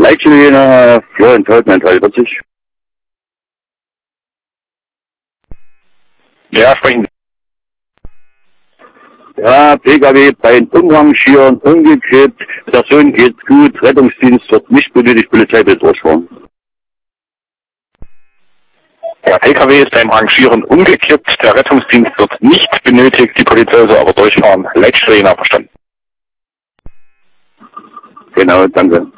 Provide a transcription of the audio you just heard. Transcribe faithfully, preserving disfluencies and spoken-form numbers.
Leitstelle Florian Feldmann dreiundvierzig. Ja, sprechen Sie. Ja, P K W bei Umgangsschirren umgekippt, Person geht's gut, Rettungsdienst wird nicht benötigt, Polizei will durchfahren. Der L K W ist beim Rangieren umgekippt, der Rettungsdienst wird nicht benötigt, die Polizei soll aber durchfahren. Leitstelle verstanden. Genau, danke.